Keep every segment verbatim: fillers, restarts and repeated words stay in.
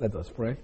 Let us pray.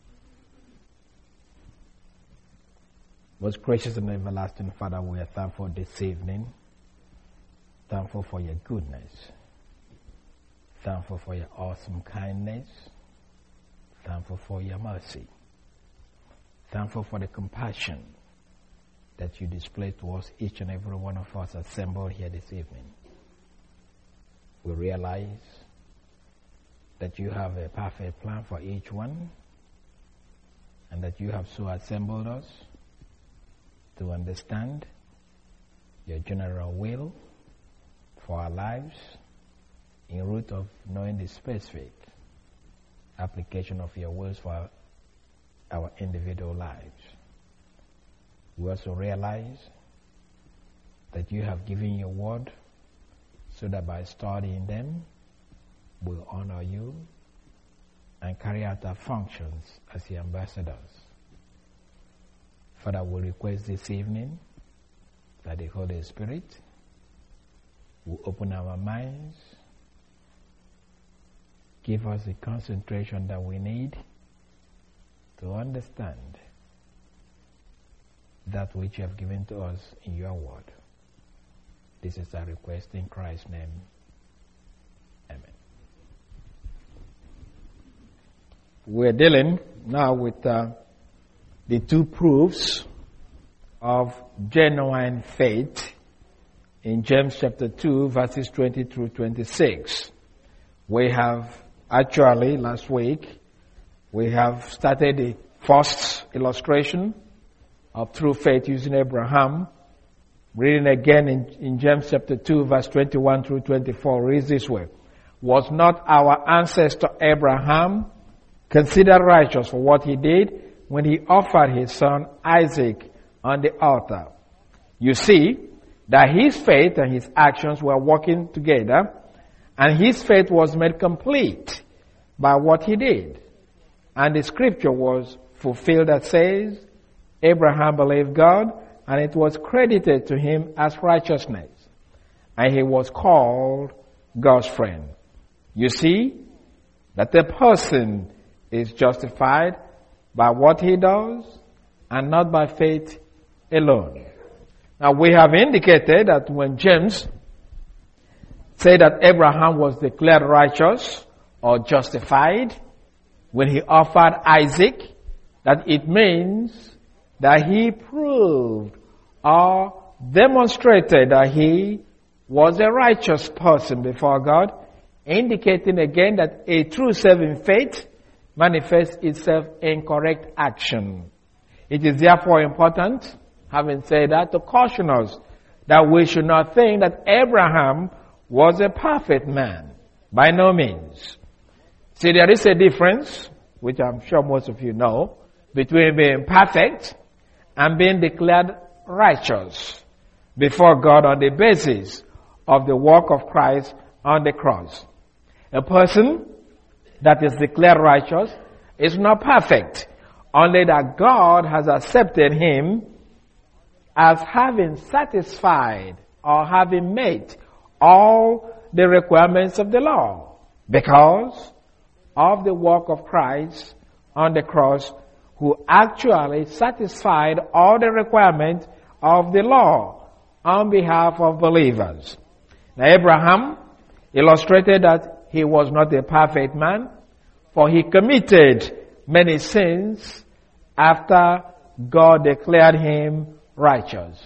Most gracious and everlasting Father, we are thankful this evening. Thankful for your goodness. Thankful for your awesome kindness. Thankful for your mercy. Thankful for the compassion that you display towards each and every one of us assembled here this evening. We realize that you have a perfect plan for each one, and that you have so assembled us to understand your general will for our lives in route of knowing the specific application of your wills for our individual lives. We also realize that you have given your word so that by studying them, we'll honor you and carry out our functions as your ambassadors. Father, we request this evening that the Holy Spirit will open our minds, give us the concentration that we need to understand that which you have given to us in your word. This is our request in Christ's name. Amen. We're dealing now with uh, the two proofs of genuine faith in James chapter two, verses twenty through twenty-six. We have actually, last week, we have started the first illustration of true faith using Abraham. Reading again in, in James chapter two, verse twenty-one through twenty-four, reads this way. Was not our ancestor Abraham considered righteous for what he did when he offered his son Isaac on the altar? You see that his faith and his actions were working together, and his faith was made complete by what he did. And the scripture was fulfilled that says, Abraham believed God, and it was credited to him as righteousness, and he was called God's friend. You see that the person is justified by what he does and not by faith alone. Now we have indicated that when James said that Abraham was declared righteous or justified when he offered Isaac, that it means that he proved or demonstrated that he was a righteous person before God, indicating again that a true saving faith manifests itself in correct action. It is therefore important, having said that, to caution us that we should not think that Abraham was a perfect man. By no means. See, there is a difference, which I'm sure most of you know, between being perfect and being declared righteous before God on the basis of the work of Christ on the cross. A person that is declared righteous is not perfect, only that God has accepted him as having satisfied or having met all the requirements of the law because of the work of Christ on the cross, who actually satisfied all the requirements of the law on behalf of believers. Now Abraham illustrated that he was not a perfect man, for he committed many sins after God declared him righteous.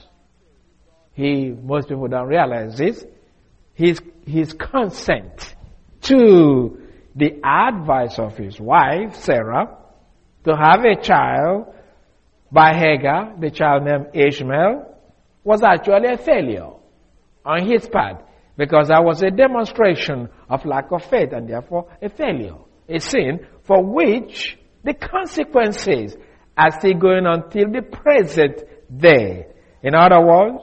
He, most people don't realize this, his, his consent to the advice of his wife, Sarah, to have a child by Hagar, the child named Ishmael, was actually a failure on his part, because that was a demonstration of lack of faith and therefore a failure, a sin for which the consequences are still going on till the present day. In other words,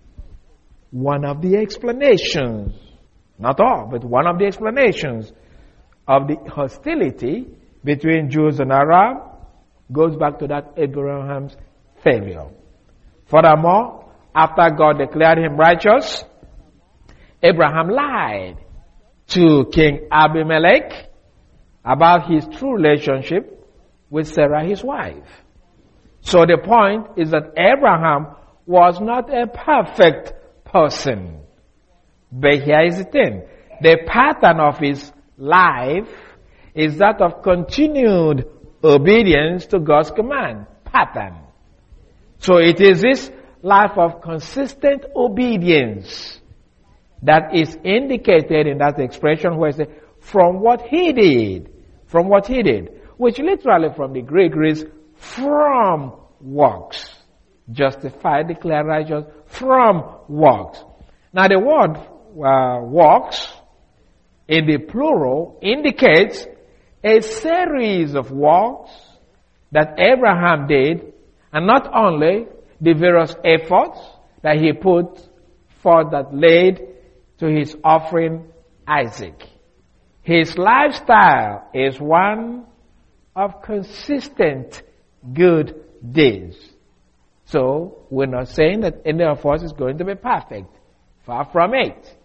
one of the explanations, not all, but one of the explanations of the hostility between Jews and Arab goes back to that Abraham's failure. Furthermore, after God declared him righteous, Abraham lied to King Abimelech about his true relationship with Sarah, his wife. So the point is that Abraham was not a perfect person. But here is the thing. The pattern of his life is that of continued obedience to God's command. Pattern. So it is this life of consistent obedience that is indicated in that expression where it says, from what he did, from what he did, which literally from the Greek reads, from works. Justified, declared righteous, from works. Now the word uh, works in the plural indicates a series of works that Abraham did, and not only the various efforts that he put forth that led to his offering Isaac. His lifestyle is one of consistent good deeds. So, we're not saying that any of us is going to be perfect. Far from it.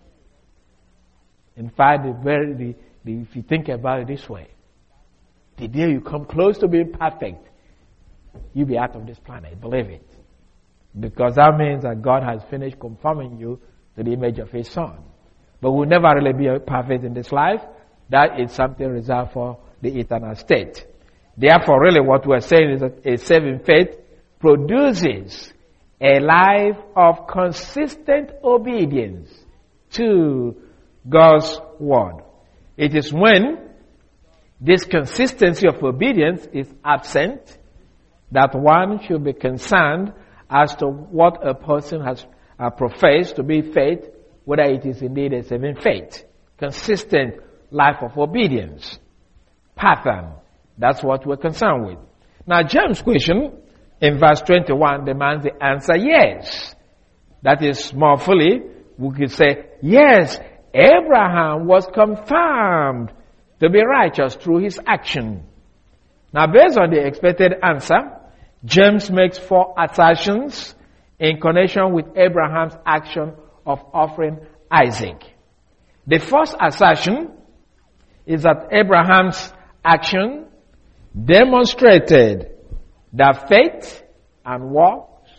In fact, the very, the, the, if you think about it this way, the day you come close to being perfect, you'll be out of this planet. Believe it. Because that means that God has finished conforming you to the image of His Son. But we'll never really be perfect in this life. That is something reserved for the eternal state. Therefore, really what we're saying is that a saving faith produces a life of consistent obedience to God's word. It is when this consistency of obedience is absent that one should be concerned as to what a person has uh, professed to be faith, whether it is indeed a saving faith. Consistent life of obedience. Pattern. That's what we're concerned with. Now, James' question in verse twenty-one demands the answer yes. That is, more fully, we could say, yes, Abraham was confirmed to be righteous through his action. Now, based on the expected answer, James makes four assertions in connection with Abraham's action of offering Isaac. The first assertion is that Abraham's action demonstrated that faith and works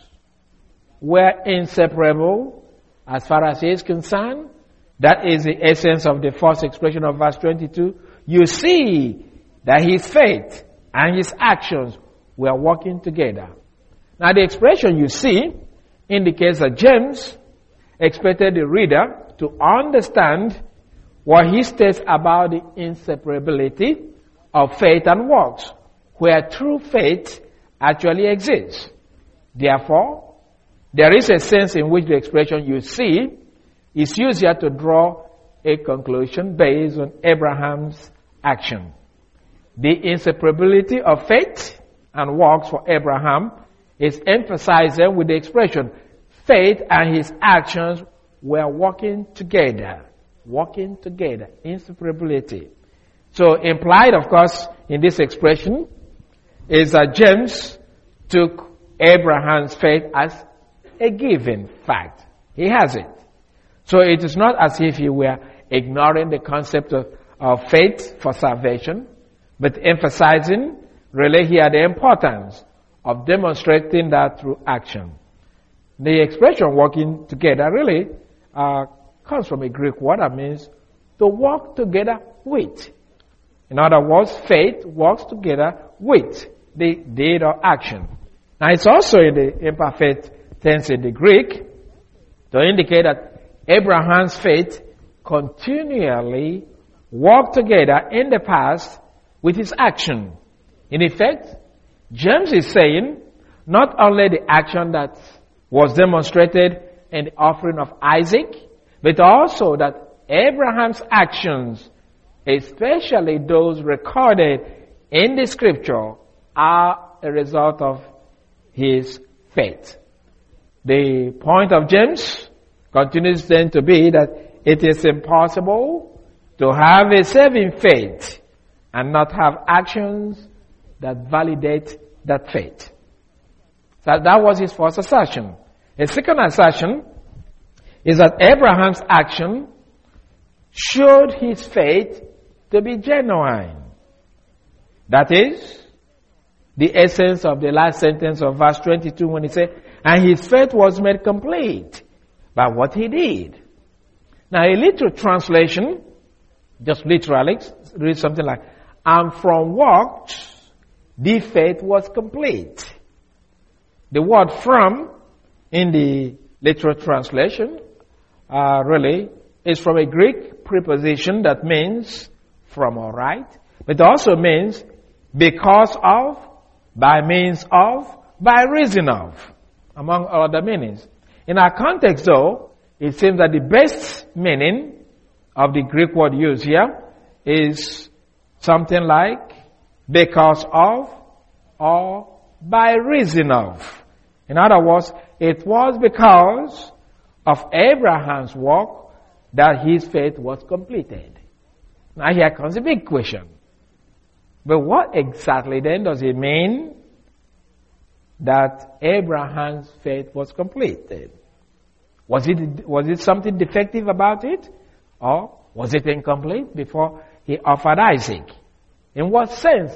were inseparable as far as he is concerned. That is the essence of the first expression of verse twenty-two. You see that his faith and his actions were working together. Now the expression you see indicates that James expected the reader to understand what he states about the inseparability of faith and works, where true faith actually exists. Therefore, there is a sense in which the expression you see is used here to draw a conclusion based on Abraham's action. The inseparability of faith and works for Abraham is emphasized with the expression, faith and his actions were working together. Working together. Inseparability. So implied, of course, in this expression is that James took Abraham's faith as a given fact. He has it. So it is not as if he were ignoring the concept of, of faith for salvation, but emphasizing really here the importance of demonstrating that through action. The expression working together really uh, comes from a Greek word that means to work together with. In other words, faith works together with the deed or action. Now it's also in the imperfect tense in the Greek to indicate that Abraham's faith continually worked together in the past with his action. In effect, James is saying not only the action that was demonstrated in the offering of Isaac, but also that Abraham's actions, especially those recorded in the scripture, are a result of his faith. The point of James continues then to be that it is impossible to have a saving faith and not have actions that validate that faith. So that was his first assertion. A second assertion is that Abraham's action showed his faith to be genuine. That is the essence of the last sentence of verse twenty-two when he said, and his faith was made complete by what he did. Now a literal translation, just literally, read something like, and from works the faith was complete. The word from in the literal translation uh, really is from a Greek preposition that means from or right, but it also means because of, by means of, by reason of, among other meanings. In our context though, it seems that the best meaning of the Greek word used here is something like because of or by reason of. In other words, it was because of Abraham's work that his faith was completed. Now here comes a big question. But what exactly then does it mean that Abraham's faith was completed? Was it, was it something defective about it? Or was it incomplete before he offered Isaac? In what sense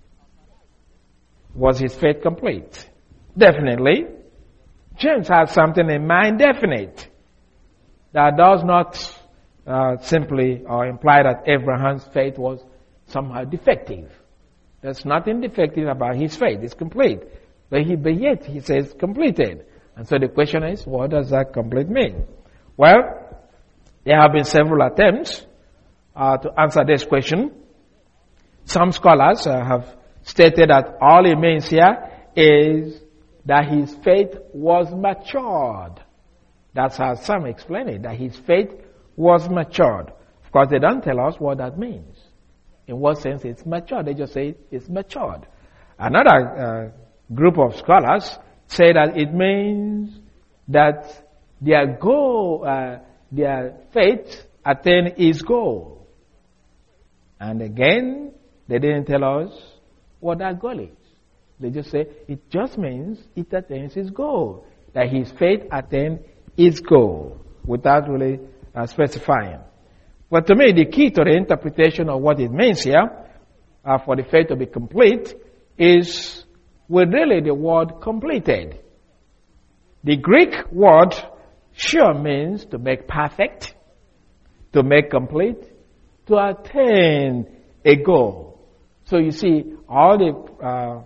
was his faith complete? Definitely, James has something in mind definite that does not uh, simply or imply that Abraham's faith was somehow defective. There's nothing defective about his faith. It's complete. But, he, but yet he says completed. And so the question is, what does that complete mean? Well, there have been several attempts uh, to answer this question. Some scholars uh, have stated that all it means here is that his faith was matured. That's how some explain it, that his faith was matured. Of course, they don't tell us what that means. In what sense it's matured. They just say it's matured. Another uh, group of scholars say that it means that their goal, uh, their faith attained its goal. And again, they didn't tell us what that goal is. They just say it just means it attains its goal. That his faith attained its goal without really uh, specifying. But to me, the key to the interpretation of what it means here, uh, for the faith to be complete, is with really the word completed. The Greek word sure means to make perfect, to make complete, to attain a goal. So you see, all the uh,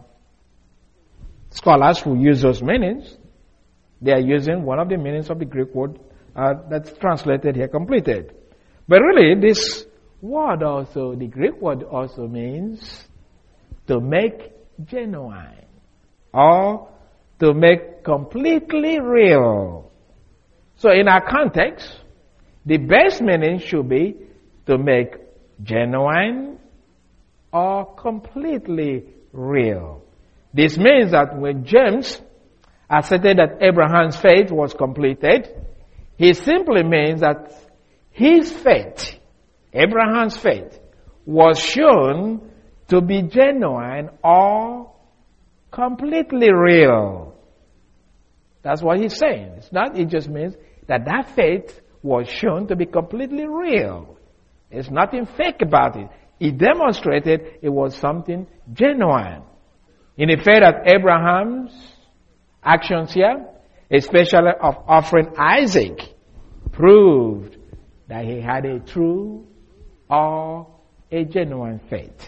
scholars who use those meanings, they are using one of the meanings of the Greek word uh, that's translated here, completed. But really, this word also, the Greek word also means to make genuine or to make completely real. So in our context, the best meaning should be to make genuine or completely real. This means that when James asserted that Abraham's faith was completed, he simply means that his faith, Abraham's faith, was shown to be genuine or completely real. That's what he's saying. It's not, it just means that that faith was shown to be completely real. There's nothing fake about it. He demonstrated it was something genuine. In the fact that Abraham's actions here, especially of offering Isaac, proved that he had a true or a genuine faith.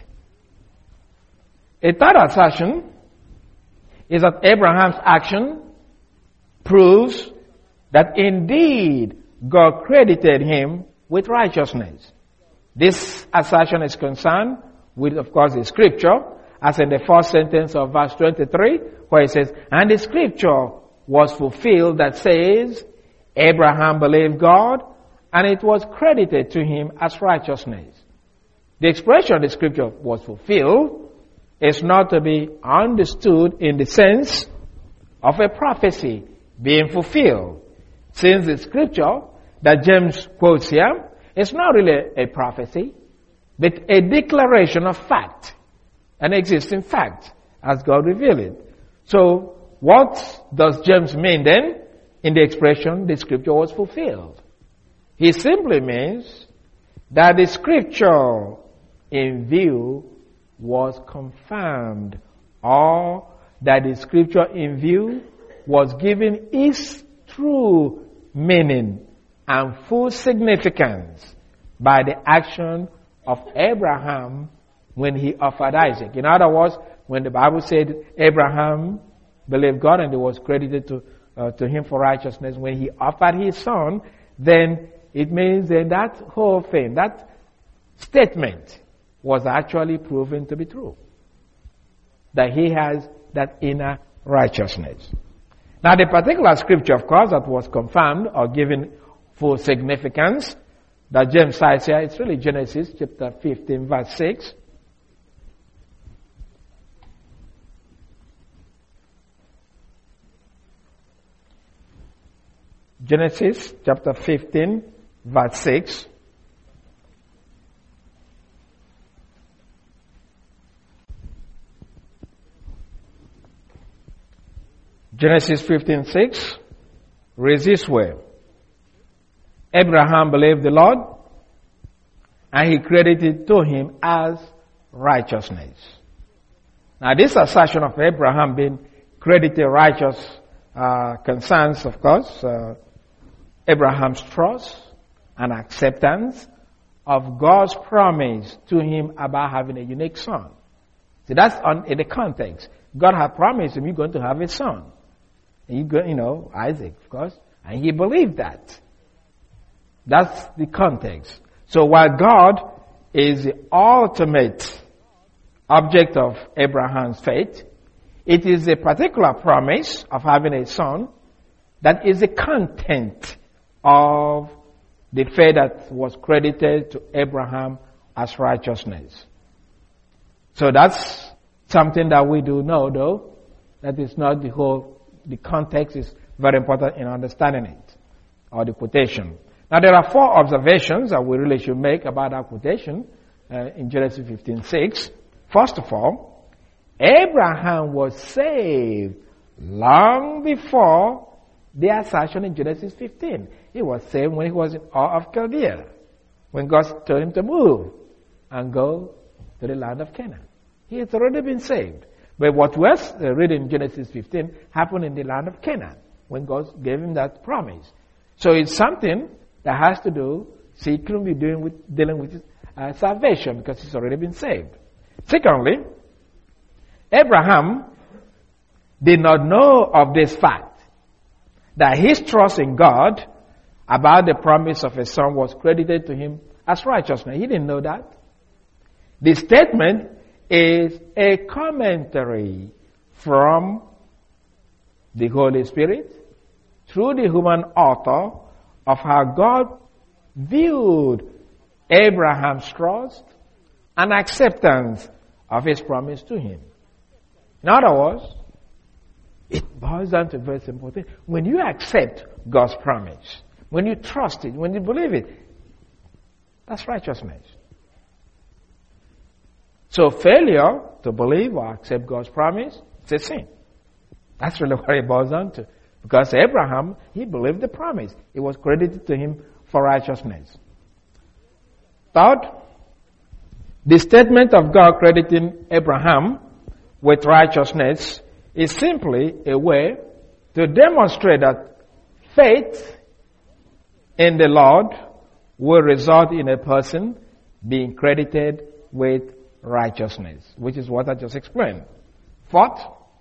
A third assertion is that Abraham's action proves that indeed God credited him with righteousness. This assertion is concerned with, of course, the scripture, as in the first sentence of verse twenty-three, where it says, and the scripture was fulfilled that says, Abraham believed God, and it was credited to him as righteousness. The expression the scripture was fulfilled is not to be understood in the sense of a prophecy being fulfilled, since the scripture that James quotes here is not really a prophecy, but a declaration of fact, an existing fact, as God revealed it. So, what does James mean then in the expression the scripture was fulfilled? He simply means that the scripture in view was confirmed, or that the scripture in view was given its true meaning and full significance by the action of Abraham when he offered Isaac. In other words, when the Bible said Abraham believed God and it was credited to uh, to him for righteousness, when he offered his son, then it means that that whole thing, that statement was actually proven to be true. That he has that inner righteousness. Now the particular scripture, of course, that was confirmed or given full significance that James cites here, it's really Genesis chapter fifteen, verse six. Genesis chapter fifteen, verse six. Genesis fifteen, six reads this way. Abraham believed the Lord, and he credited to him as righteousness. Now this assertion of Abraham being credited righteous uh, concerns, of course, uh, Abraham's trust and acceptance of God's promise to him about having a unique son. See, that's on, in the context. God had promised him, you're going to have a son. And you go, you know, Isaac, of course, and he believed that. That's the context. So while God is the ultimate object of Abraham's faith, it is a particular promise of having a son that is the content of the faith that was credited to Abraham as righteousness. So that's something that we do know, though. That is not the whole, the context is very important in understanding it, or the quotation. Now there are four observations that we really should make about that quotation uh, in Genesis fifteen six. First of all, Abraham was saved long before the assertion in Genesis fifteen. He was saved when he was in Ur of Chaldea, when God told him to move and go to the land of Canaan. He had already been saved. But what was read in Genesis fifteen happened in the land of Canaan, when God gave him that promise. So it's something that has to do, see, he couldn't be doing with, dealing with uh, salvation because he's already been saved. Secondly, Abraham did not know of this fact, that his trust in God about the promise of a son was credited to him as righteousness. He didn't know that. The statement is a commentary from the Holy Spirit through the human author of how God viewed Abraham's trust and acceptance of his promise to him. In other words, it boils down to a very simple thing. When you accept God's promise, when you trust it, when you believe it, that's righteousness. So failure to believe or accept God's promise, it's a sin. That's really what it boils down to. Because Abraham, he believed the promise. It was credited to him for righteousness. Third, the statement of God crediting Abraham with righteousness is simply a way to demonstrate that faith in the Lord will result in a person being credited with righteousness, which is what I just explained. Fourth,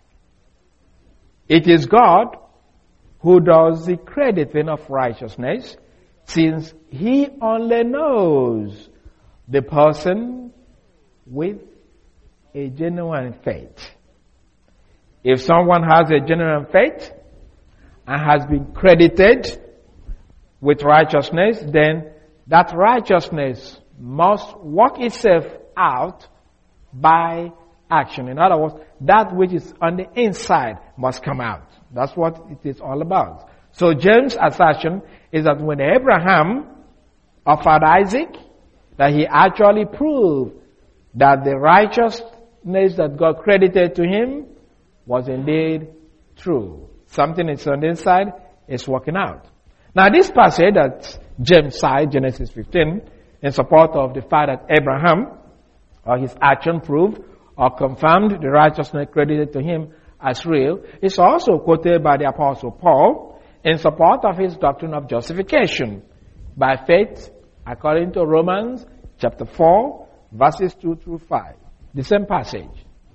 it is God who does the crediting of righteousness, since he only knows the person with a genuine faith. If someone has a genuine faith and has been credited with righteousness, then that righteousness must work itself out by action. In other words, that which is on the inside must come out. That's what it is all about. So James' assertion is that when Abraham offered Isaac, that he actually proved that the righteousness that God credited to him was indeed true. Something is on the inside is working out. Now this passage that James cited, Genesis fifteen, in support of the fact that Abraham or his action proved or confirmed the righteousness credited to him as real, is also quoted by the Apostle Paul in support of his doctrine of justification by faith, according to Romans chapter four, verses two through five. The same passage.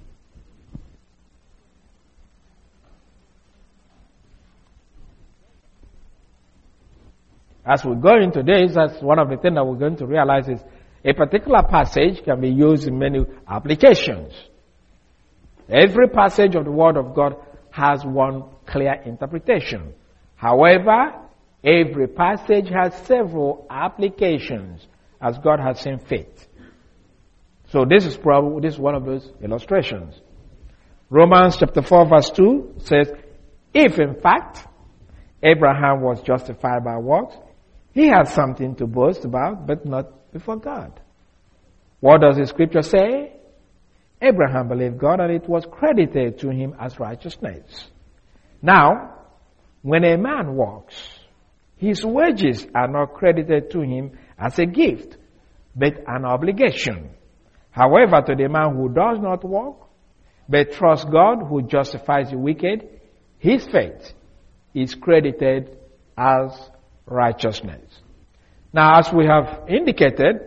As we go into this, that's one of the things that we're going to realize is a particular passage can be used in many applications. Every passage of the Word of God has one clear interpretation. However, every passage has several applications as God has seen fit. So this is probably this is one of those illustrations. Romans chapter four verse two says, if in fact Abraham was justified by works, he has something to boast about, but not before God. What does the scripture say? Abraham believed God and it was credited to him as righteousness. Now, when a man works, his wages are not credited to him as a gift, but an obligation. However, to the man who does not work, but trusts God who justifies the wicked, his faith is credited as righteousness. Now, as we have indicated,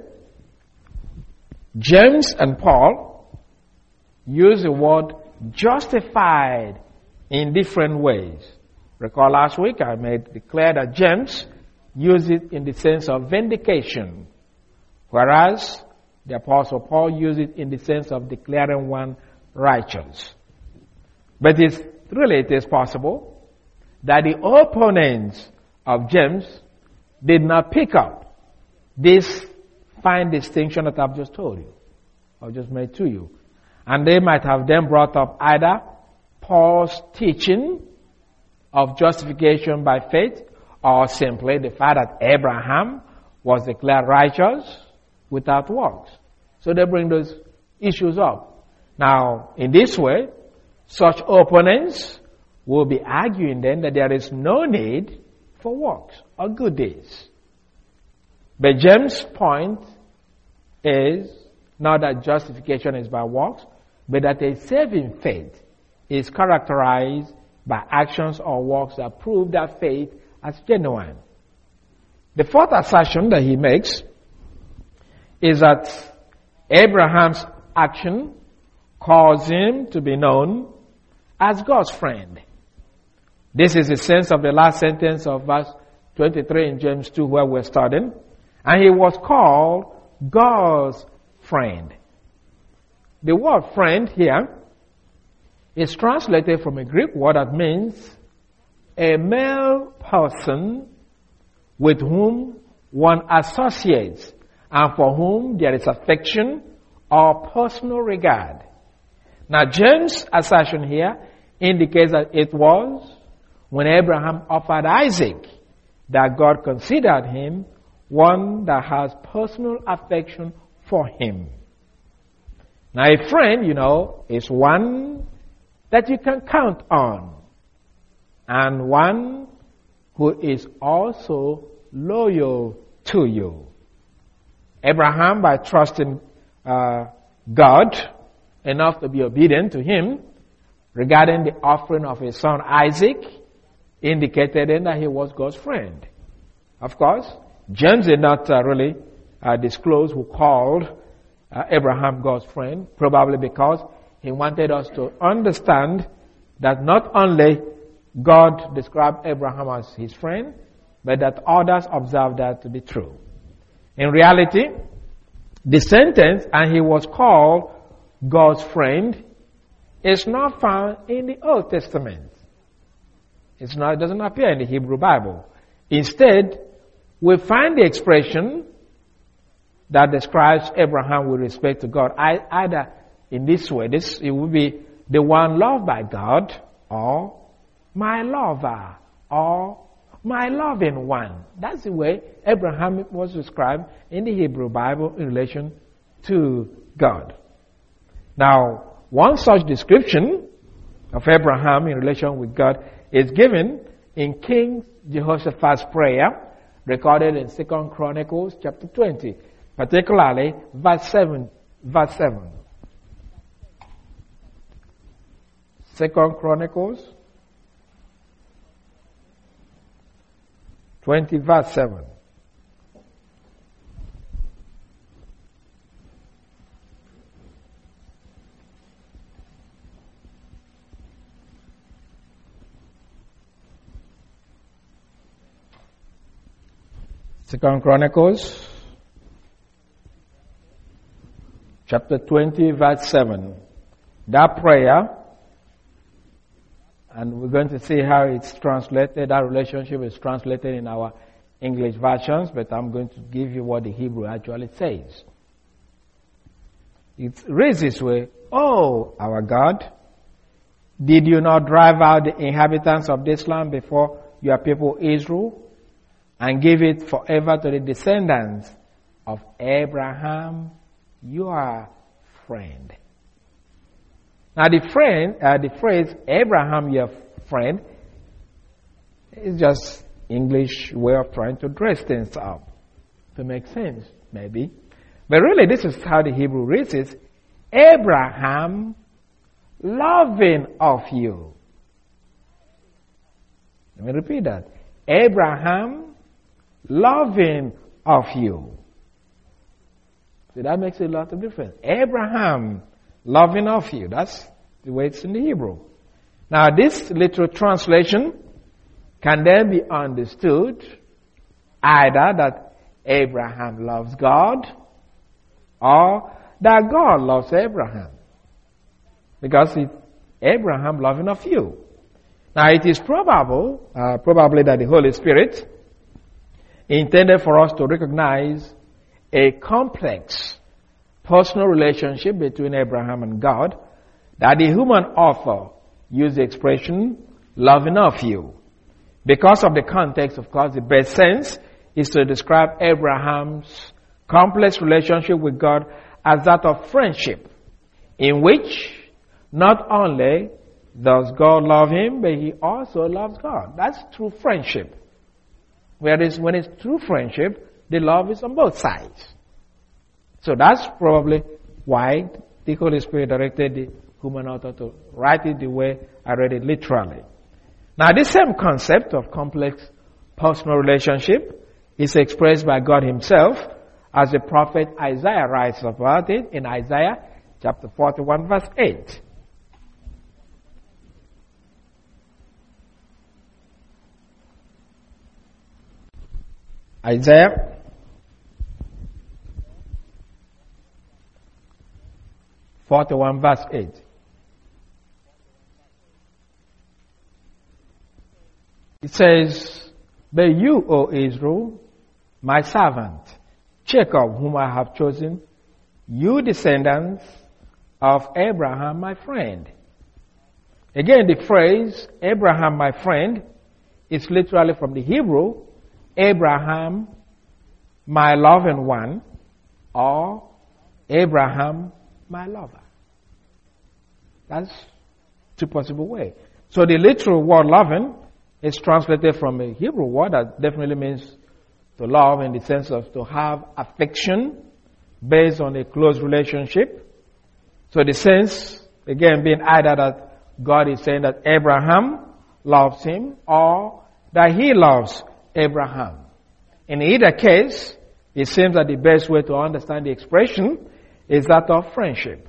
James and Paul use the word justified in different ways. Recall last week I made it clear that James used it in the sense of vindication, whereas the Apostle Paul used it in the sense of declaring one righteous. But it's really it is possible that the opponents of James did not pick up this fine distinction that I've just told you, I've just made to you. And they might have then brought up either Paul's teaching of justification by faith, or simply the fact that Abraham was declared righteous without works. So they bring those issues up. Now, in this way, such opponents will be arguing then that there is no need for works or good deeds. But James' point is not that justification is by works, but that a saving faith is characterized by actions or works that prove that faith as genuine. The fourth assertion that he makes is that Abraham's action caused him to be known as God's friend. This is the sense of the last sentence of verse twenty-three in James two where we're studying. And he was called God's friend. The word friend here is translated from a Greek word that means a male person with whom one associates and for whom there is affection or personal regard. Now, James' assertion here indicates that it was when Abraham offered Isaac that God considered him one that has personal affection for him. Now, a friend, you know, is one that you can count on, and one who is also loyal to you. Abraham, by trusting uh, God enough to be obedient to him regarding the offering of his son Isaac, indicated then that he was God's friend. Of course, James did not uh, really uh, disclose who called uh, Abraham God's friend, probably because he wanted us to understand that not only God described Abraham as his friend, but that others observed that to be true. In reality, the sentence, and he was called God's friend, is not found in the Old Testament. It's not, it doesn't appear in the Hebrew Bible. Instead, we find the expression that describes Abraham with respect to God, either in this way, this it would be the one loved by God, or my lover, or my loving one. That's the way Abraham was described in the Hebrew Bible in relation to God. Now, one such description of Abraham in relation with God is given in King Jehoshaphat's prayer, recorded in Second Chronicles chapter twenty, particularly verse seven verse seven. Second Chronicles twenty, verse seven. Second Chronicles chapter twenty, verse seven. That prayer, and we're going to see how it's translated. That relationship is translated in our English versions, but I'm going to give you what the Hebrew actually says. It reads this way: "Oh, our God, did you not drive out the inhabitants of this land before your people Israel, and give it forever to the descendants of Abraham, your friend?" Now the friend, uh, the phrase "Abraham, your friend" is just English way of trying to dress things up to make sense, maybe. But really, this is how the Hebrew reads it: "Abraham, loving of you." Let me repeat that. Abraham, loving of you. So that makes a lot of difference. Abraham, loving of you. That's the way it's in the Hebrew. Now, this literal translation can then be understood either that Abraham loves God or that God loves Abraham. Because it's Abraham loving of you. Now, it is probable, uh, probably that the Holy Spirit intended for us to recognize a complex personal relationship between Abraham and God, that the human author used the expression "loving of you." Because of the context, of course, the best sense is to describe Abraham's complex relationship with God as that of friendship, in which not only does God love him, but he also loves God. That's true friendship. Whereas when it's true friendship, the love is on both sides. So that's probably why the Holy Spirit directed the human author to write it the way I read it literally. Now, this same concept of complex personal relationship is expressed by God himself as the prophet Isaiah writes about it in Isaiah chapter forty-one, verse eight. Isaiah forty-one, verse eight. It says, "But you, O Israel, my servant, Jacob, whom I have chosen, you descendants of Abraham, my friend." Again, the phrase "Abraham, my friend" is literally from the Hebrew "Abraham, my loving one," or "Abraham, my lover." That's two possible ways. So the literal word "loving" is translated from a Hebrew word that definitely means to love in the sense of to have affection based on a close relationship. So the sense, again, being either that God is saying that Abraham loves him or that he loves Abraham. In either case, it seems that the best way to understand the expression is that of friendship.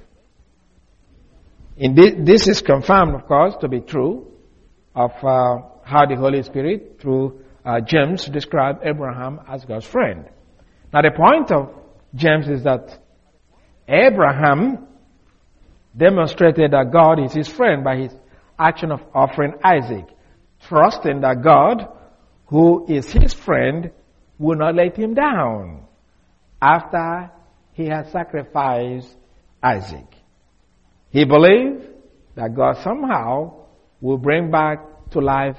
In this, this is confirmed, of course, to be true of uh, how the Holy Spirit, through uh, James, described Abraham as God's friend. Now, the point of James is that Abraham demonstrated that God is his friend by his action of offering Isaac, trusting that God, who is his friend, will not let him down after he has sacrificed Isaac. He believed that God somehow will bring back to life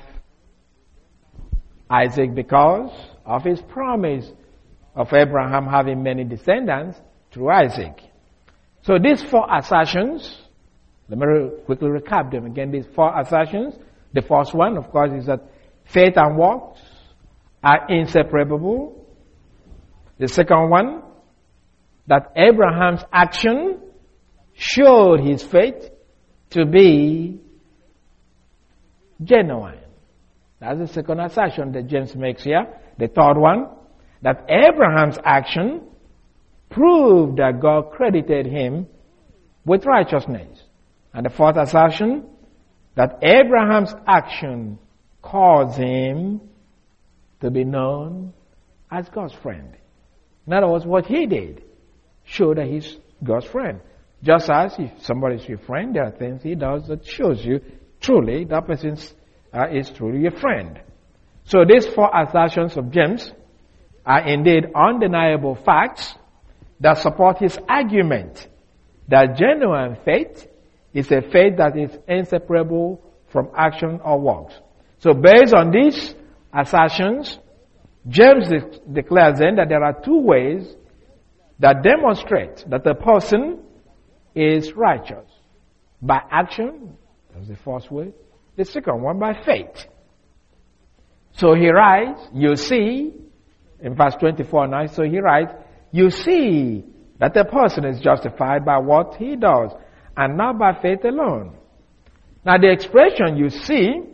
Isaac because of his promise of Abraham having many descendants through Isaac. So these four assertions, let me quickly recap them again. These four assertions, the first one, of course, is that faith and works are inseparable. The second one that Abraham's action showed his faith to be genuine. That's the second assertion that James makes here. The third one, that Abraham's action proved that God credited him with righteousness. And the fourth assertion, that Abraham's action caused him to be known as God's friend. In other words, what he did showed that he's God's friend. Just as if somebody is your friend, there are things he does that shows you truly that person uh, is truly your friend. So these four assertions of James are indeed undeniable facts that support his argument that genuine faith is a faith that is inseparable from action or works. So based on these assertions, James de- declares then that there are two ways that demonstrate that a person is righteous. By action, that's the first way. The second one, by faith. So he writes, you see, in verse twenty-four now, so he writes, you see that a person is justified by what he does, and not by faith alone. Now the expression you see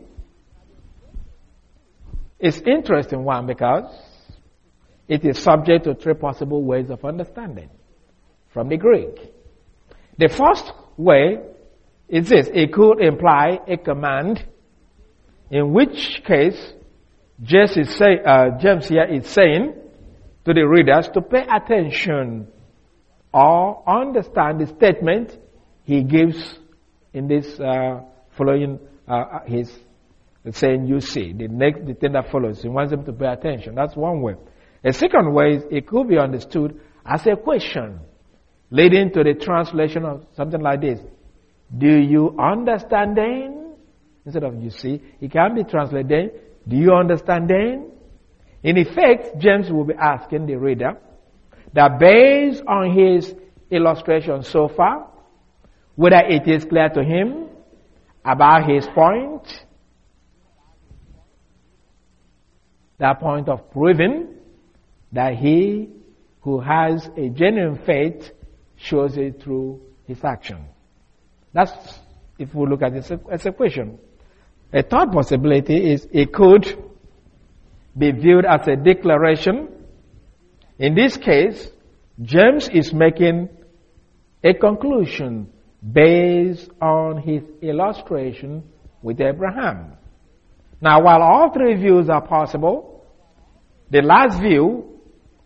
is interesting one because it is subject to three possible ways of understanding from the Greek. The first way is this. It could imply a command, in which case James, is say, uh, James here is saying to the readers to pay attention or understand the statement he gives in this uh, following uh, his saying you see. The next the thing that follows, he wants them to pay attention. That's one way. A second way is it could be understood as a question, leading to the translation of something like this. Do you understand then? Instead of you see, it can be translated then. Do you understand then? In effect, James will be asking the reader that based on his illustration so far, whether it is clear to him about his point, that point of proving that he who has a genuine faith shows it through his action. That's, if we look at this as a question. A third possibility is it could be viewed as a declaration. In this case, James is making a conclusion based on his illustration with Abraham. Now, while all three views are possible, the last view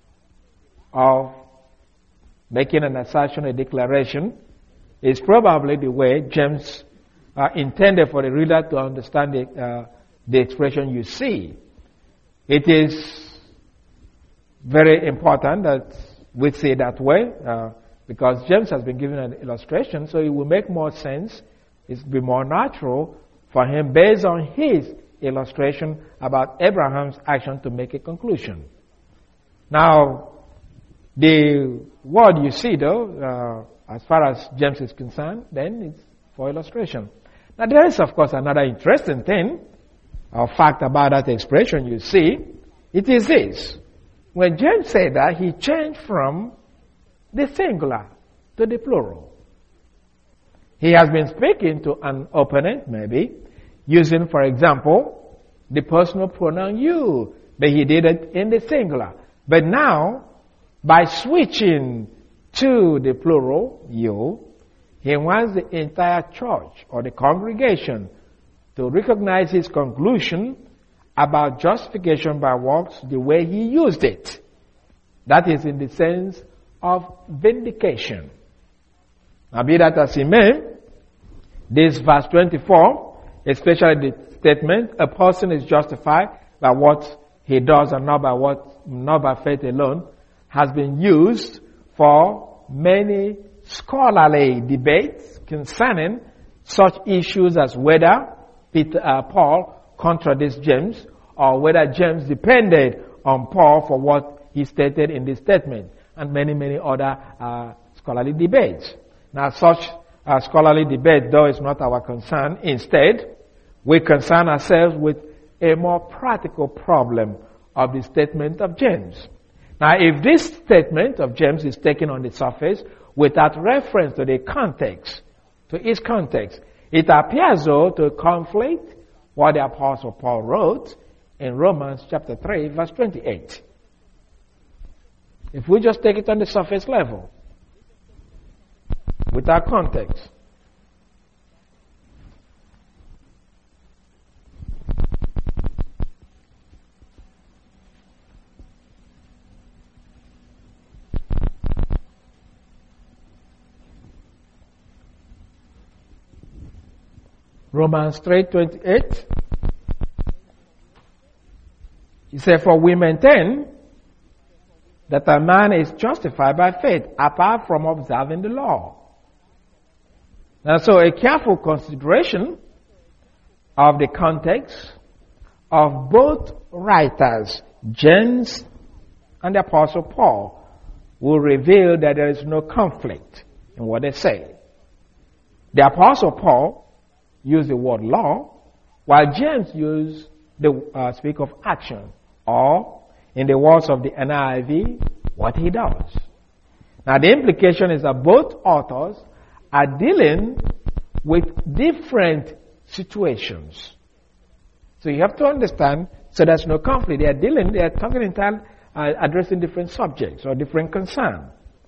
of making an assertion, a declaration, is probably the way James uh, intended for the reader to understand the, uh, the expression you see. It is very important that we see it that way uh, because James has been given an illustration, so it will make more sense. It will be more natural for him, based on his illustration about Abraham's action, to make a conclusion. Now, the word you see, though, uh, as far as James is concerned, then it's for illustration. Now, there is, of course, another interesting thing, or fact about that expression you see. It is this. When James said that, he changed from the singular to the plural. He has been speaking to an opponent, maybe, using, for example, the personal pronoun you, but he did it in the singular. But now, by switching to the plural, you, he wants the entire church or the congregation to recognize his conclusion about justification by works the way he used it. That is in the sense of vindication. Now, be that as it may, this verse twenty-four, especially the statement, a person is justified by what he does and not by what, not by faith alone, has been used for many scholarly debates concerning such issues as whether Peter, uh, Paul contradicts James, or whether James depended on Paul for what he stated in this statement, and many, many other uh, scholarly debates. Now, such uh, scholarly debate, though, is not our concern. Instead, we concern ourselves with a more practical problem of the statement of James. Now, if this statement of James is taken on the surface without reference to the context, to its context, it appears though to conflict what the Apostle Paul wrote in Romans chapter three, verse twenty-eight. If we just take it on the surface level, without context. Romans three twenty-eight. He said, for we maintain that a man is justified by faith apart from observing the law. And so a careful consideration of the context of both writers, James and the Apostle Paul, will reveal that there is no conflict in what they say. The Apostle Paul used the word law, while James used the uh, speak of action, or in the words of the N I V, what he does. Now the implication is that both authors are dealing with different situations. So you have to understand, so there's no conflict. They are dealing, they are talking in time, uh, addressing different subjects or different concerns.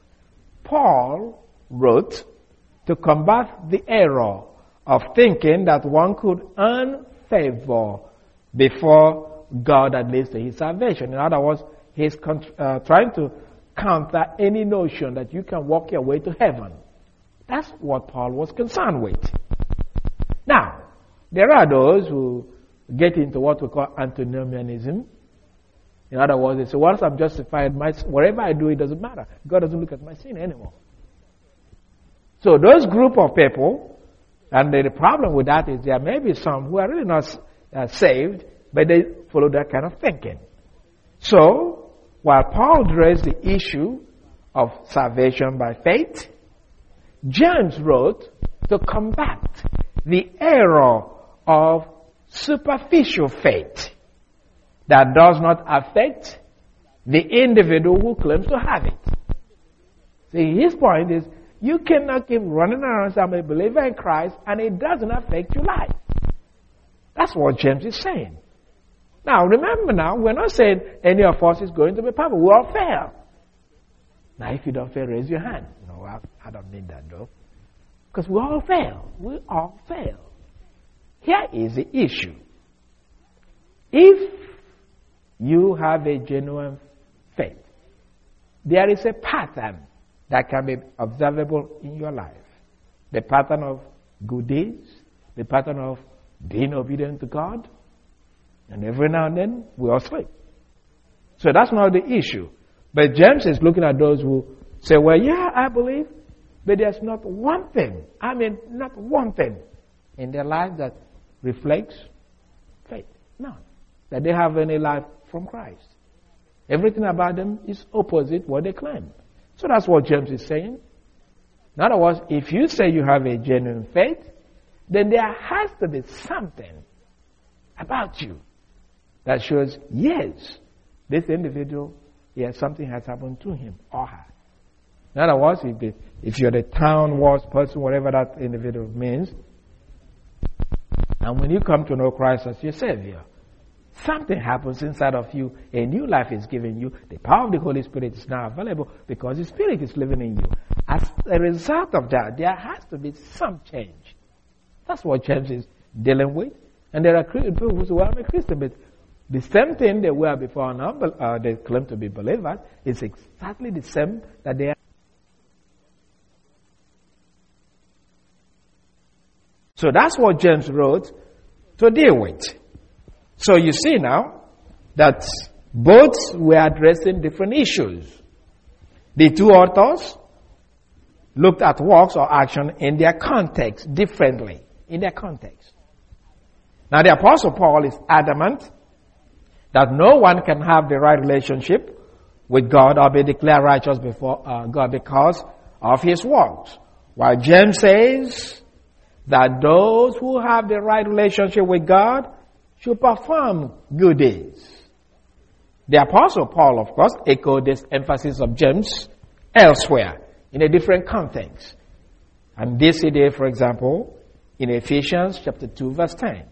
Paul wrote to combat the error of thinking that one could earn favor before God that leads to his salvation. In other words, he's uh, trying to counter any notion that you can walk your way to heaven. That's what Paul was concerned with. Now, there are those who get into what we call antinomianism. In other words, they say, once I'm justified, my, whatever I do, it doesn't matter. God doesn't look at my sin anymore. So those group of people, and the problem with that is there may be some who are really not uh, saved, but they follow that kind of thinking. So, while Paul addressed the issue of salvation by faith, James wrote to combat the error of superficial faith that does not affect the individual who claims to have it. See, his point is, you cannot keep running around saying, I'm a believer in Christ, and it doesn't affect your life. That's what James is saying. Now, remember now, we're not saying any of us is going to be perfect. We all fail. Now, if you don't fail, raise your hand. No, I, I don't mean that, though. Because we all fail. We all fail. Here is the issue. If you have a genuine faith, there is a pattern that can be observable in your life. The pattern of good deeds, the pattern of being obedient to God, and every now and then we all sleep. So that's not the issue. But James is looking at those who say, well, yeah, I believe, but there's not one thing, I mean, not one thing in their life that reflects faith. None. That they have any life from Christ. Everything about them is opposite what they claim. So that's what James is saying. In other words, if you say you have a genuine faith, then there has to be something about you that shows, yes, this individual, yes, something has happened to him or her. In other words, if, the, if you're the town walls person, whatever that individual means, and when you come to know Christ as your Savior, something happens inside of you, a new life is given you, the power of the Holy Spirit is now available because the Spirit is living in you. As a result of that, there has to be some change. That's what James is dealing with. And there are people who say, well, I'm a Christian, but the same thing they were before now, uh, they claim to be believers, is exactly the same that they are. So that's what James wrote to deal with. So you see now that both were addressing different issues. The two authors looked at works or action in their context differently, in their context. Now the Apostle Paul is adamant that no one can have the right relationship with God or be declared righteous before uh, God because of his works. While James says that those who have the right relationship with God should perform good deeds. The Apostle Paul, of course, echoed this emphasis of James elsewhere in a different context. And this he did, for example, in Ephesians chapter two, verse ten.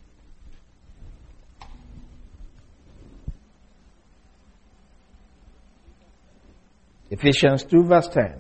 Ephesians two, verse ten.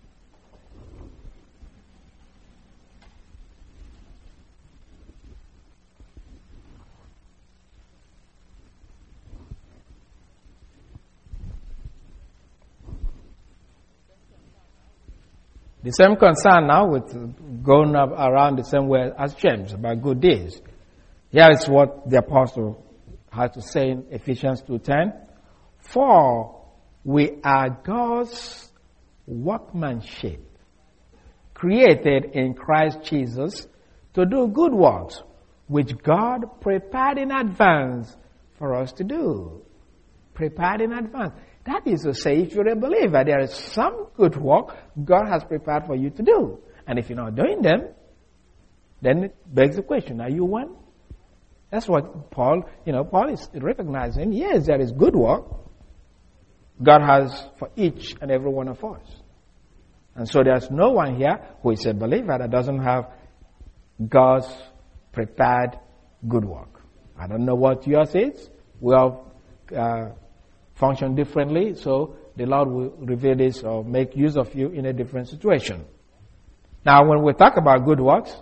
The same concern now with going up around the same way as James about good deeds. Here is what the apostle had to say in Ephesians two ten. For we are God's workmanship, created in Christ Jesus to do good works, which God prepared in advance for us to do. Prepared in advance. That is to say, if you're a believer, there is some good work God has prepared for you to do. And if you're not doing them, then it begs the question, are you one? That's what Paul, you know, Paul is recognizing. Yes, there is good work God has for each and every one of us. And so there's no one here who is a believer that doesn't have God's prepared good work. I don't know what yours is. We all uh, function differently, so the Lord will reveal this or make use of you in a different situation. Now, when we talk about good works,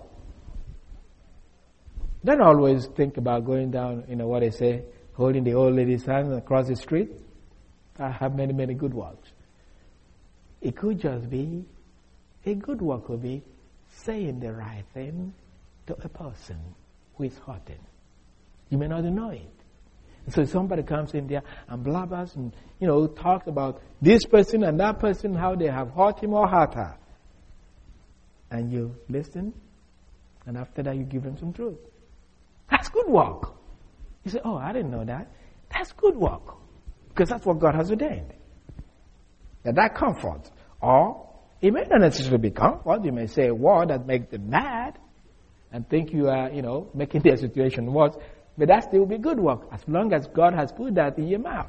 don't always think about going down, you know what they say, holding the old lady's hand across the street. I have many, many good works. It could just be, a good work could be saying the right thing to a person who is hurting. You may not know it. And so somebody comes in there and blabbers and, you know, talks about this person and that person, how they have hurt him or hurt her. And you listen, and after that you give them some truth. That's good work. You say, oh, I didn't know that. That's good work. Because that's what God has ordained. That that comfort. Or it may not necessarily be comfort. You may say a word that makes them mad and think you are, you know, making their situation worse. But that still be good work, as long as God has put that in your mouth.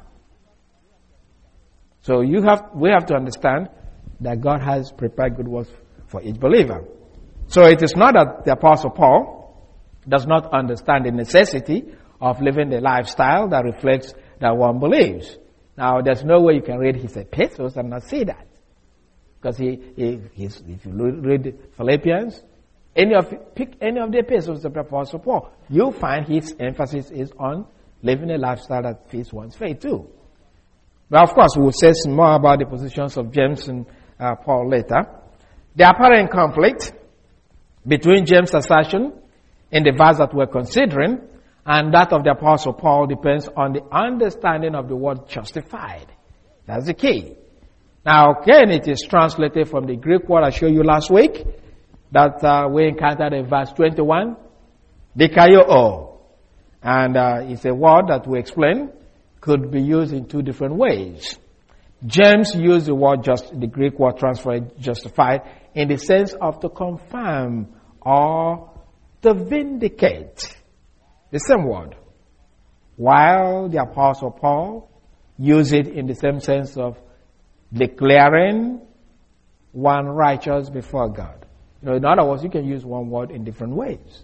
So you have, we have to understand that God has prepared good works for each believer. So it is not that the Apostle Paul does not understand the necessity of living the lifestyle that reflects that one believes. Now, there's no way you can read his epistles and not see that. Because he, he he's, if you read Philippians, Any of pick any of the epistles of the Apostle Paul, you'll find his emphasis is on living a lifestyle that fits one's faith too. But of course, we'll say some more about the positions of James and uh, Paul later. The apparent conflict between James' assertion in the verse that we're considering and that of the Apostle Paul depends on the understanding of the word justified. That's the key. Now, again, it is translated from the Greek word I showed you last week, that uh, we encountered in verse twenty-one, dikaiō. And uh, it's a word that we explain could be used in two different ways. James used the word just, the Greek word translated justified, in the sense of to confirm or to vindicate. The same word. While the Apostle Paul used it in the same sense of declaring one righteous before God. You know, in other words, you can use one word in different ways.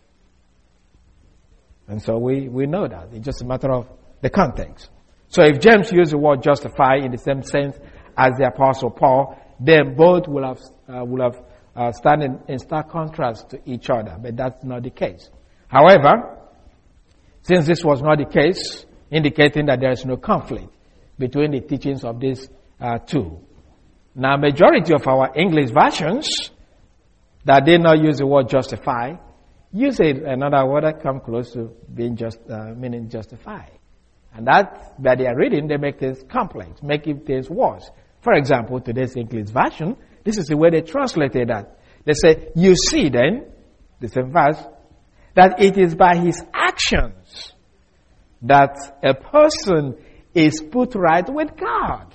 And so we, we know that. It's just a matter of the context. So if James used the word justify in the same sense as the Apostle Paul, then both will have, uh, will have uh, stand in, in stark contrast to each other. But that's not the case. However, since this was not the case, indicating that there is no conflict between the teachings of these uh, two. Now, majority of our English versions that did not use the word justify, use it, another word that comes close to being just, uh, meaning justify. And that, by their reading, they make things complex, making things worse. For example, today's English version, this is the way they translated that. They say, you see then, the same verse, that it is by his actions that a person is put right with God.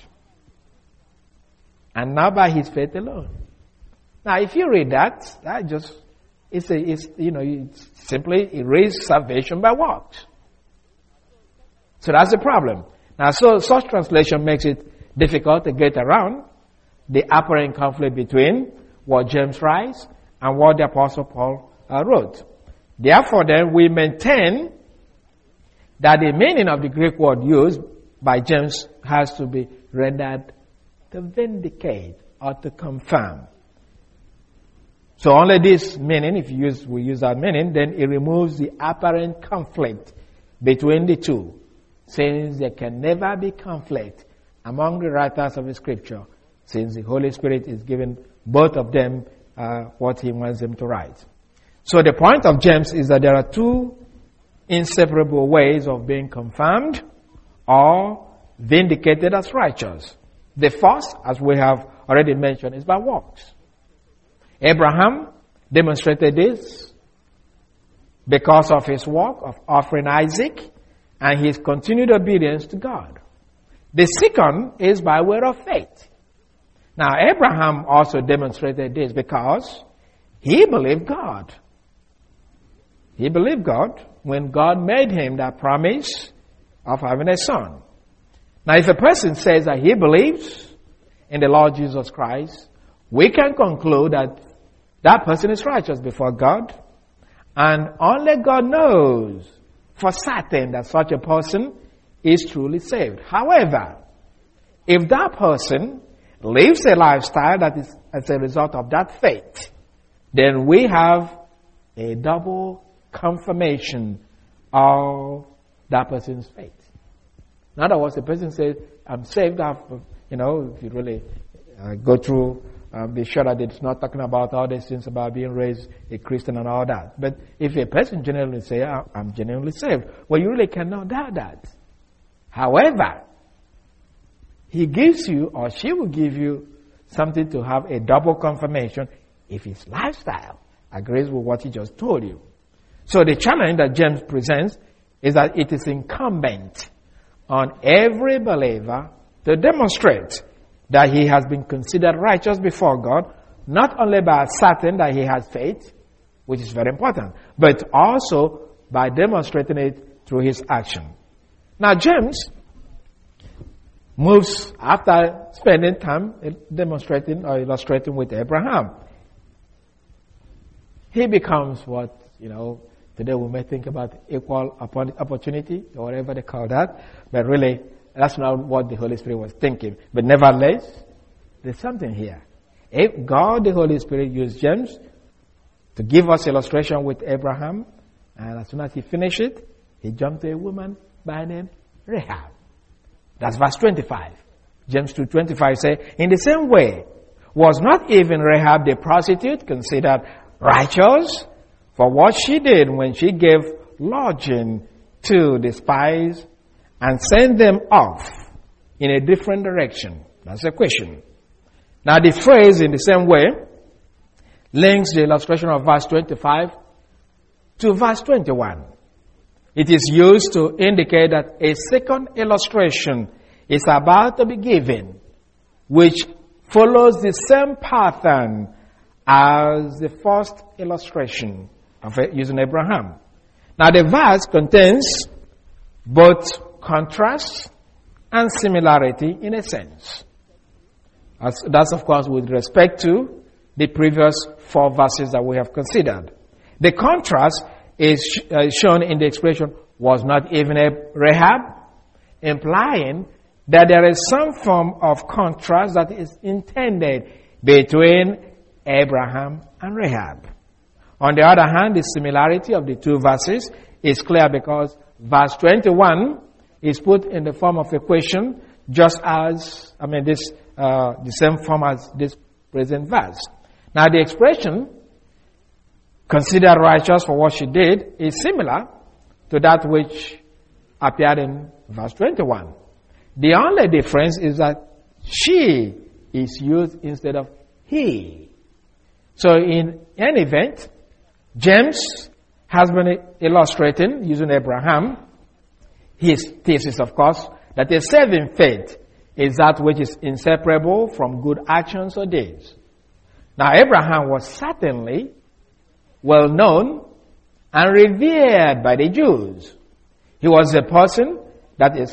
And not by his faith alone. Now, if you read that, that just, it's a, it's, you know, it's simply erase salvation by works. So that's the problem. Now, so such translation makes it difficult to get around the apparent conflict between what James writes and what the Apostle Paul uh, wrote. Therefore, then, we maintain that the meaning of the Greek word used by James has to be rendered to vindicate or to confirm. So only this meaning, if you use, we use that meaning, then it removes the apparent conflict between the two, since there can never be conflict among the writers of the Scripture, since the Holy Spirit is giving both of them uh, what He wants them to write. So the point of James is that there are two inseparable ways of being confirmed or vindicated as righteous. The first, as we have already mentioned, is by works. Abraham demonstrated this because of his work of offering Isaac and his continued obedience to God. The second is by way of faith. Now, Abraham also demonstrated this because he believed God. He believed God when God made him that promise of having a son. Now, if a person says that he believes in the Lord Jesus Christ, we can conclude that that person is righteous before God, and only God knows for certain that such a person is truly saved. However, if that person lives a lifestyle that is as a result of that faith, then we have a double confirmation of that person's faith. In other words, the person says, I'm saved after, you know, if you really uh, go through, uh, be sure that it's not talking about all these things about being raised a Christian and all that. But if a person genuinely say, I'm genuinely saved, well, you really cannot doubt that. However, he gives you or she will give you something to have a double confirmation if his lifestyle agrees with what he just told you. So the challenge that James presents is that it is incumbent on every believer to demonstrate that he has been considered righteous before God, not only by asserting that he has faith, which is very important, but also by demonstrating it through his action. Now, James moves after spending time demonstrating or illustrating with Abraham. He becomes what, you know, today we may think about equal opportunity, or whatever they call that, but really, that's not what the Holy Spirit was thinking. But nevertheless, there's something here. If God, the Holy Spirit, used James to give us illustration with Abraham, and as soon as he finished it, he jumped to a woman by name Rahab. That's verse twenty-five. James two twenty-five says, in the same way, was not even Rahab the prostitute considered righteous for what she did when she gave lodging to the spies and sent them off in a different direction? That's the question. Now the phrase in the same way links the illustration of verse twenty-five to verse twenty-one. It is used to indicate that a second illustration is about to be given, which follows the same pattern as the first illustration of using Abraham. Now the verse contains both contrast and similarity in a sense. As, that's of course with respect to the previous four verses that we have considered. The contrast is uh, shown in the expression, was not even a Rahab, implying that there is some form of contrast that is intended between Abraham and Rahab. On the other hand, the similarity of the two verses is clear because verse twenty-one is put in the form of a question, just as, I mean, this, uh, the same form as this present verse. Now the expression, considered righteous for what she did, is similar to that which appeared in verse twenty-one. The only difference is that she is used instead of he. So in any event, James has been illustrating, using Abraham, his thesis, of course, that a saving faith is that which is inseparable from good actions or deeds. Now Abraham was certainly well known and revered by the Jews. He was a person that is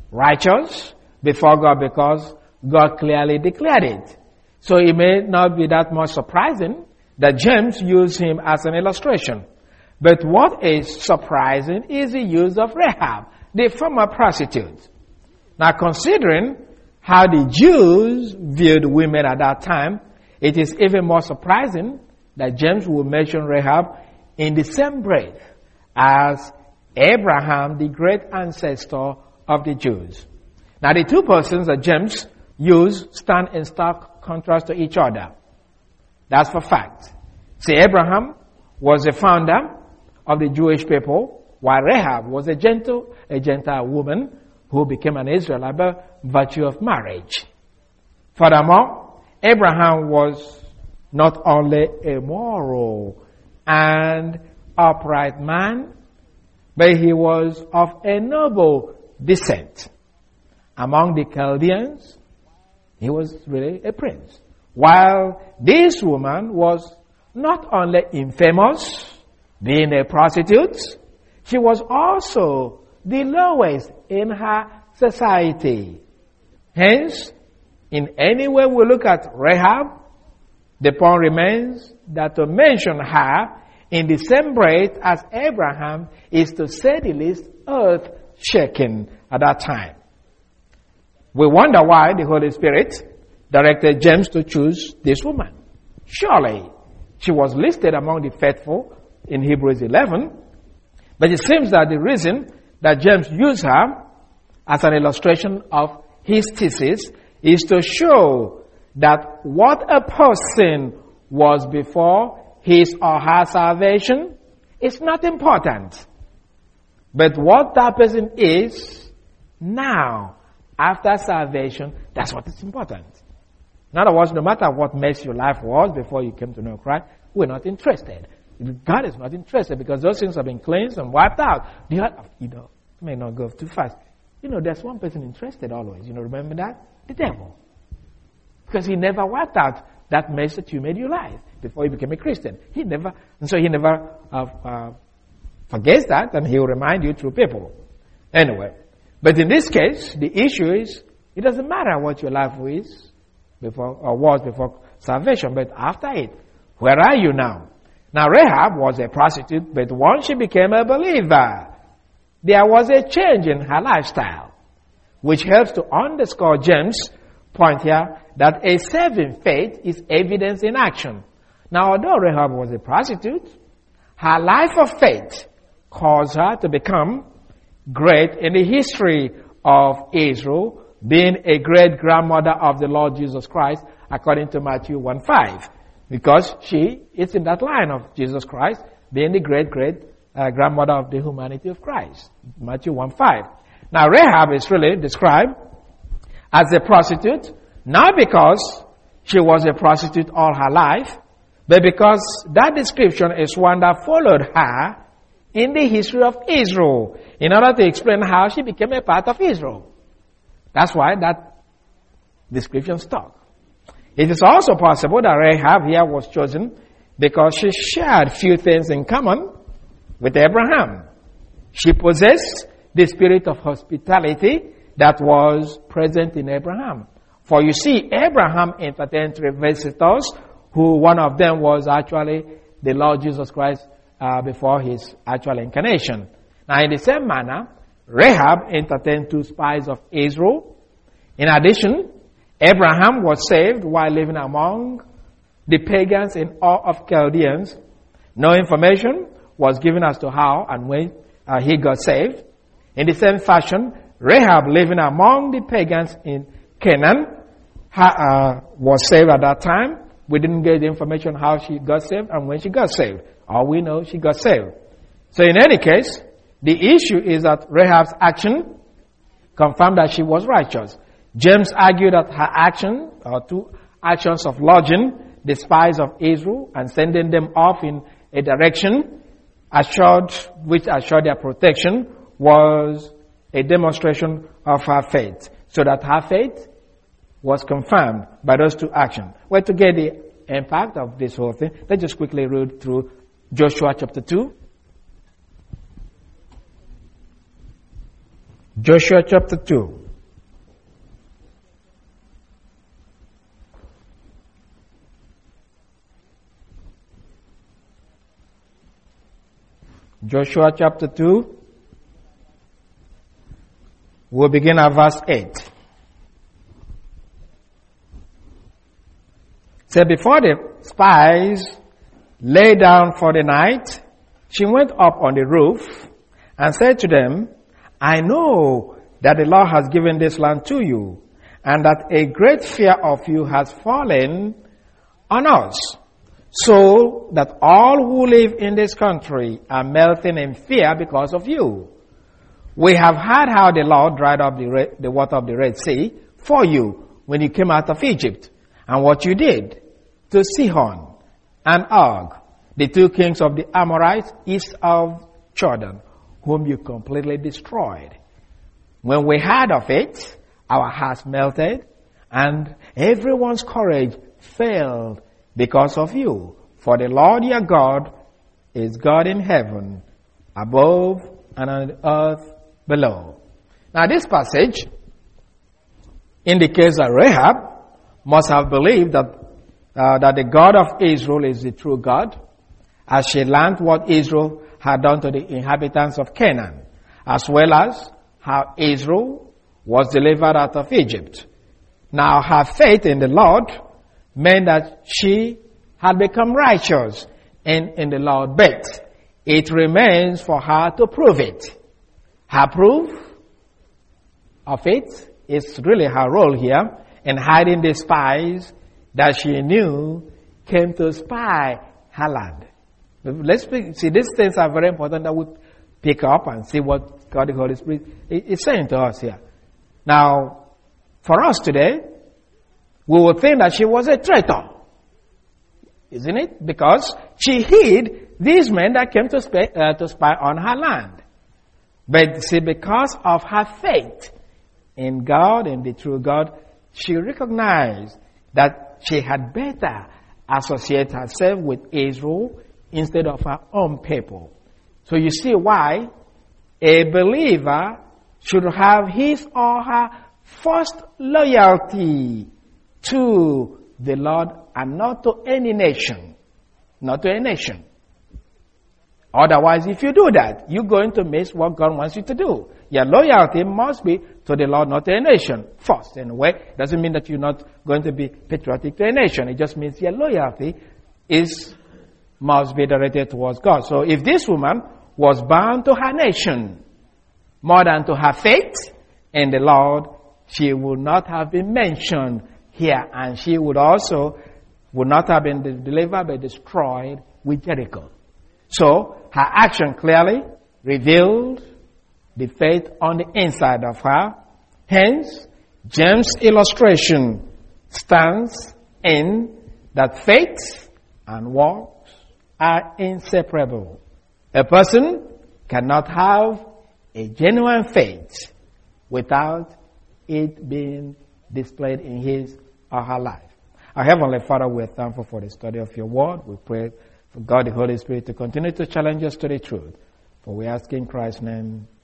righteous before God because God clearly declared it. So it may not be that much surprising that James used him as an illustration. But what is surprising is the use of Rahab, the former prostitute. Now, considering how the Jews viewed women at that time, it is even more surprising that James will mention Rahab in the same breath as Abraham, the great ancestor of the Jews. Now, the two persons that James used stand in stark contrast to each other. That's for fact. See, Abraham was the founder of the Jewish people, while Rahab was a gentle, a Gentile woman who became an Israelite by virtue of marriage. Furthermore, Abraham was not only a moral and upright man, but he was of a noble descent. Among the Chaldeans, he was really a prince. While this woman was not only infamous, being a prostitute, she was also the lowest in her society. Hence, in any way we look at Rahab, the point remains that to mention her in the same breath as Abraham is, to say the least, earth-shaking at that time. We wonder why the Holy Spirit directed James to choose this woman. Surely, she was listed among the faithful in Hebrews eleven, but it seems that the reason that James used her as an illustration of his thesis is to show that what a person was before his or her salvation is not important, but what that person is now after salvation, that's what is important. In other words, no matter what mess your life was before you came to know Christ, we're not interested. God is not interested because those things have been cleansed and wiped out. You know, may not go too fast. You know, there's one person interested always. You know, remember that? The devil. Because he never wiped out that mess that you made your life before you became a Christian. He never, and so he never uh, uh, forgets that, and he'll remind you through people. Anyway, but in this case, the issue is, it doesn't matter what your life is before or was before salvation, but after it, where are you now? Now, Rahab was a prostitute, but once she became a believer, there was a change in her lifestyle, which helps to underscore James' point here that a saving faith is evidence in action. Now, although Rahab was a prostitute, her life of faith caused her to become great in the history of Israel, being a great-grandmother of the Lord Jesus Christ, according to Matthew one five. Because she is in that line of Jesus Christ, being the great-great uh, grandmother of the humanity of Christ. Matthew one five. Now, Rahab is really described as a prostitute, not because she was a prostitute all her life, but because that description is one that followed her in the history of Israel, in order to explain how she became a part of Israel. That's why that description stuck. It is also possible that Rahab here was chosen because she shared few things in common with Abraham. She possessed the spirit of hospitality that was present in Abraham. For you see, Abraham entertained three visitors, who one of them was actually the Lord Jesus Christ uh, before his actual incarnation. Now, in the same manner, Rahab entertained two spies of Israel. In addition, Abraham was saved while living among the pagans in Ur of Chaldeans. No information was given as to how and when uh, he got saved. In the same fashion, Rahab, living among the pagans in Canaan, ha, uh, was saved at that time. We didn't get the information how she got saved and when she got saved. All we know, she got saved. So in any case, the issue is that Rahab's action confirmed that she was righteous. James argued that her action, or two actions of lodging the spies of Israel and sending them off in a direction assured, which assured their protection, was a demonstration of her faith. So that her faith was confirmed by those two actions. Well, to get the impact of this whole thing, let's just quickly read through Joshua chapter two. Joshua chapter two. Joshua chapter two. We'll begin at verse eight. So before the spies lay down for the night, she went up on the roof and said to them, I know that the Lord has given this land to you, and that a great fear of you has fallen on us, so that all who live in this country are melting in fear because of you. We have heard how the Lord dried up the, Red, the water of the Red Sea for you when you came out of Egypt, and what you did to Sihon and Og, the two kings of the Amorites east of Jordan, whom you completely destroyed. When we heard of it, our hearts melted, and everyone's courage failed because of you. For the Lord your God is God in heaven, above and on the earth below. Now this passage indicates that Rahab must have believed that uh, that the God of Israel is the true God, as she learned what Israel had done to the inhabitants of Canaan, as well as how Israel was delivered out of Egypt. Now her faith in the Lord meant that she had become righteous in, in the Lord, but it remains for her to prove it. Her proof of it is really her role here in hiding the spies that she knew came to spy her land. Let's see, these things are very important that we pick up and see what God the Holy Spirit is saying to us here. Now, for us today, we would think that she was a traitor. Isn't it? Because she hid these men that came to spy, uh, to spy on her land. But see, because of her faith in God and the true God, she recognized that she had better associate herself with Israel instead of her own people. So you see why a believer should have his or her first loyalty to the Lord and not to any nation. Not to a nation. Otherwise, if you do that, you're going to miss what God wants you to do. Your loyalty must be to the Lord, not to a nation. First, in a way, doesn't mean that you're not going to be patriotic to a nation. It just means your loyalty is must be directed towards God. So if this woman was bound to her nation more than to her faith in the Lord, she would not have been mentioned here, and she would also would not have been delivered but destroyed with Jericho. So her action clearly revealed the faith on the inside of her. Hence, James' illustration stands in that faith and works are inseparable. A person cannot have a genuine faith without it being displayed in his or her life. Our Heavenly Father, we are thankful for the study of your word. We pray for God the Holy Spirit to continue to challenge us to the truth. For we ask in Christ's name,